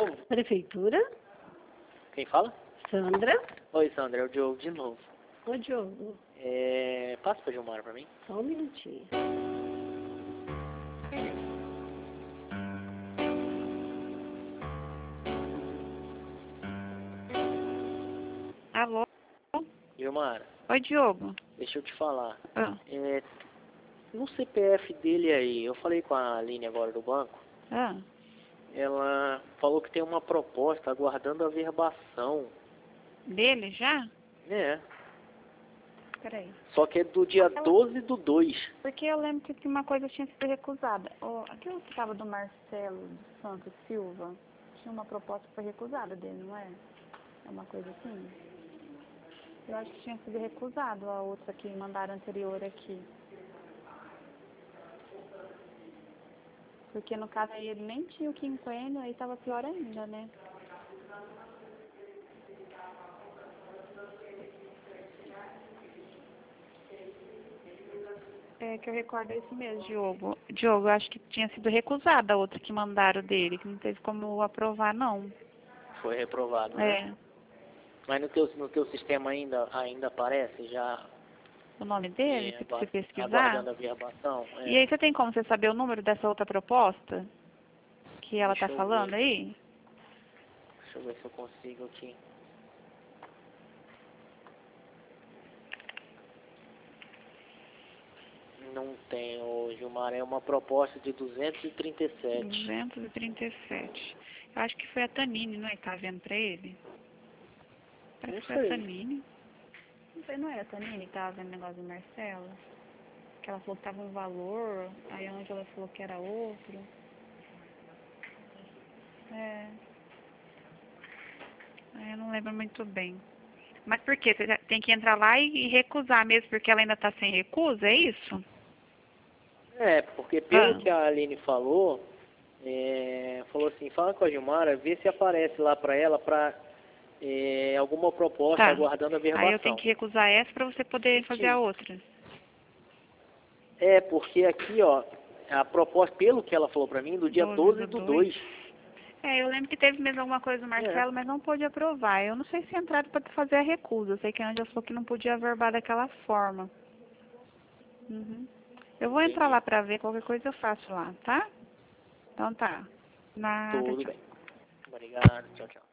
Prefeitura? Quem fala? Sandra? Oi, Sandra, é o Diogo de novo. Ô, Diogo, Passa pra Gilmar pra mim. só um minutinho. Alô? Gilmar, Oi, Diogo. deixa eu te falar. Ah, No CPF dele aí, eu falei com a Aline agora do banco, ah. ela falou que tem uma proposta aguardando a verbação. Dele já? É, Peraí. só que é do dia 12/2. Porque eu lembro que uma coisa tinha sido recusada. Aquilo que estava do Marcelo dos Santos Silva, tinha uma proposta que foi recusada dele, não é? É uma coisa assim? Eu acho que tinha sido recusado a outra que mandaram anterior aqui. Porque no caso aí ele nem tinha o quinquênio, aí estava pior ainda, né? É que eu recordo isso mesmo, Diogo. Diogo, eu acho que tinha sido recusada a outra que mandaram dele, que não teve como aprovar, não. Foi reprovado, né? É. Mas no teu sistema ainda aparece já O nome dele, se você pesquisar. aguardando a verbação? E aí você tem como você saber o número dessa outra proposta? Que ela tá Deixa eu falando ver. aí? Deixa eu ver se eu consigo aqui. Não tem, ô Gilmar, é uma proposta de 237. 237. Eu acho que foi a Tanine, não é? Que tá vendo pra ele? Parece Não que foi a sei. Tanine. Não sei, não era a Tanine que tava vendo o negócio do Marcelo? Que ela falou que tava um valor, aí a Ângela falou que era outro. É. Aí eu não lembro muito bem. Mas por quê? Você tem que entrar lá e recusar mesmo, porque ela ainda tá sem recusa, é isso? Porque pelo Ah, que a Aline falou, falou assim, fala com a Gilmara, vê se aparece lá pra ela alguma proposta tá. aguardando a Aí eu tenho verbação. que recusar essa pra você poder fazer a outra. Porque aqui, ó, a proposta, pelo que ela falou pra mim, do dia 12 12 do do 2. 2. É, eu lembro que teve mesmo alguma coisa do É, Marcelo, mas não pôde aprovar. Eu não sei se entraram para fazer a recusa. Eu sei que a Ângela falou que não podia averbar daquela forma. Uhum. Eu vou entrar entendi. lá para ver, qualquer coisa eu faço lá, tá? Então tá. Nada, Tudo tchau. bem. Obrigado, tchau, tchau.